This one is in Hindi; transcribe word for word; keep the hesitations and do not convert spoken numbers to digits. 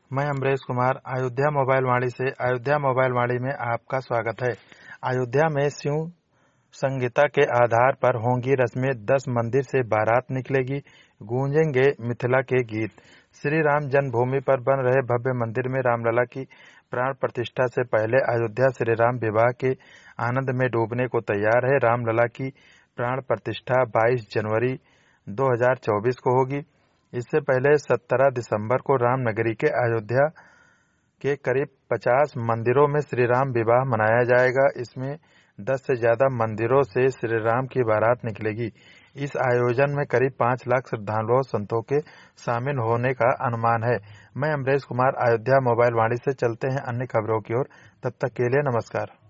मैं अमरेश कुमार अयोध्या मोबाइल वाणी से अयोध्या मोबाइल वाणी में आपका स्वागत है। अयोध्या में शिव संहिता के आधार पर होंगी रस्में। दस मंदिर से बारात निकलेगी, गूंजेंगे मिथिला के गीत। श्री राम जन्मभूमि पर बन रहे भव्य मंदिर में रामलला की प्राण प्रतिष्ठा से पहले अयोध्या श्री राम विवाह के आनंद में डूबने को तैयार है। रामलला की प्राण प्रतिष्ठा बाईस जनवरी दो हज़ार चौबीस को होगी। इससे पहले सत्रह दिसंबर को रामनगरी के अयोध्या के करीब पचास मंदिरों में श्री राम विवाह मनाया जाएगा। इसमें दस से ज्यादा मंदिरों से श्री राम की बारात निकलेगी। इस आयोजन में करीब पाँच लाख श्रद्धालुओं संतों के शामिल होने का अनुमान है। मैं अमरेश कुमार अयोध्या मोबाइल वाणी से चलते हैं अन्य खबरों की ओर। तब तक के लिए नमस्कार।